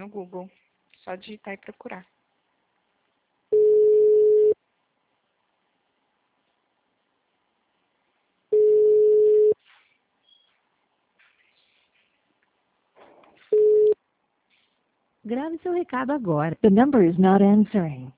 no Google. Só digitar e procurar. Grave seu recado agora. The number is not answering.